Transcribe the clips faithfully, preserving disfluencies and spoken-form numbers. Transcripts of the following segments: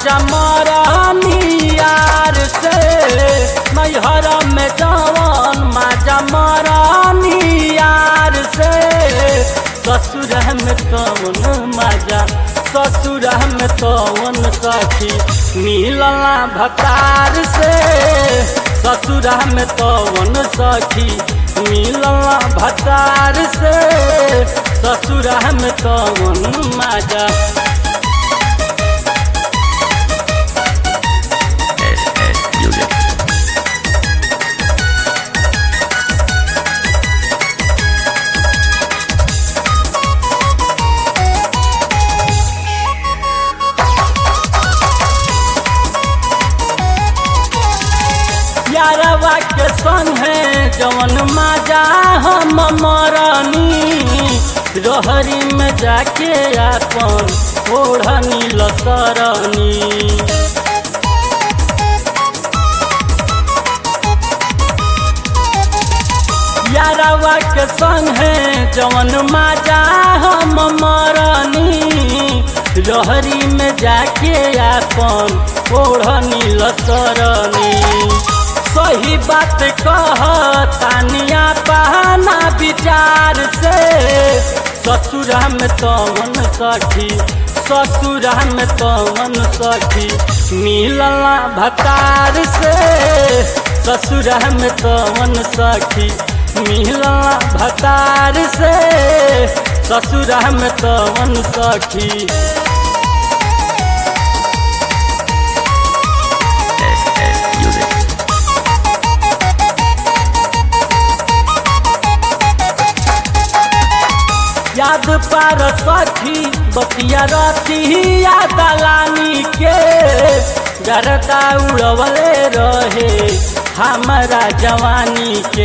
माजा मरानी यार से, नैहर में जवन माजा मरानी यार से, ससुर में कौन माजा ससुर में कौन सखी मिलला भतार से, ससुर में कौन सखी मिलला भतार से, ससुर में कौन माजा। यारवा के संग है जवन माजा हम मरानी, रहरी में जाके आपन ओढ़नी लसरनी। यारवा के संग है जवन माजा हम मरानी, रहरी में जाके आपन ओढ़नी लसरनी। सही बात कहतानिया बहाना विचार से, ससुर में कौन सखी ससुर में कौन सखी मिलला भतार से, ससुर में कौन सखी मिलला भतार से, ससुर में कौन सखी। याद पार सखी बतिया रती दलानी के, गरदा उड़वले रहे हमारा जवानी के।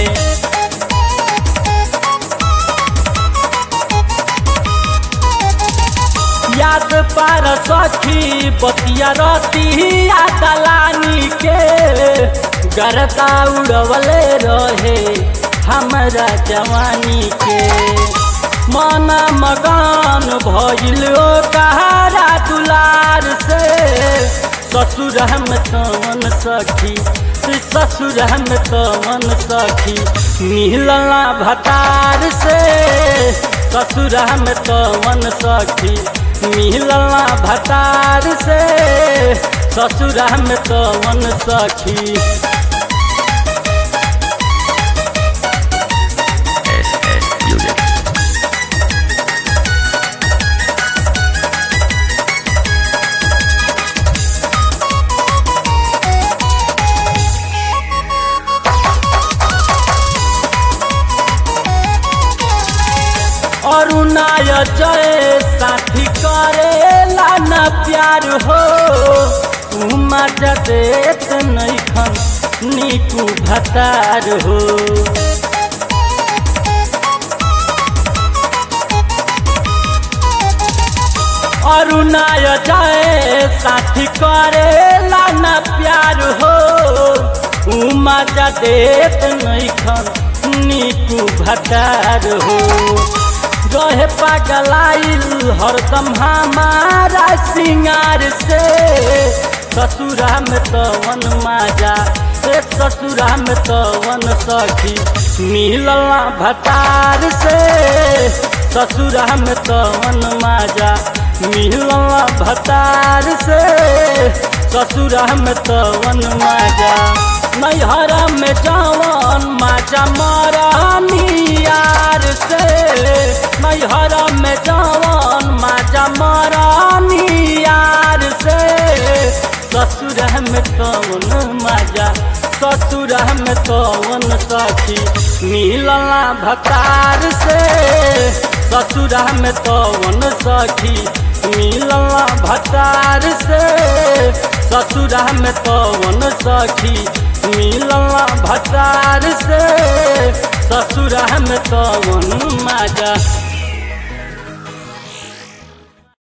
याद पार सखी बतिया रती दलानी के, गरदा उड़वले रहे हमारा जवानी के। मन मगन भइल कहारा दुलार से, ससुर में कौन सखी ससुर में कौन सखी मिलला भतार से, ससुर में कौन सखी मिलला भतार से, ससुर में कौन सखी। अरुणाय जय साथी करेला न प्यार हो, तू मजा देत नैखन नीकू भतार हो। अरुणाय जय साथी करेला न प्यार हो, तू मजा देत नैखन नीकू भतार हो। रहे पागलाइल हरदम हमारा सिंगार से, ससुर में कौन माजा ससुर में कौन सखी मिलला भतार से, ससुर में कौन माजा मिलला भतार से, ससुर में कौन माजा। नैहर में जवन माजा मरानी यार से, नैहर में जवन माजा मरानी यार से, ससुर में कौन माजा ससुर में कौन सखी मिलला भतार से, ससुर में कौन सखी मिलला भतार से, ससुर में कौन सखी मिलला भतार से, ससुर में कौन माजा।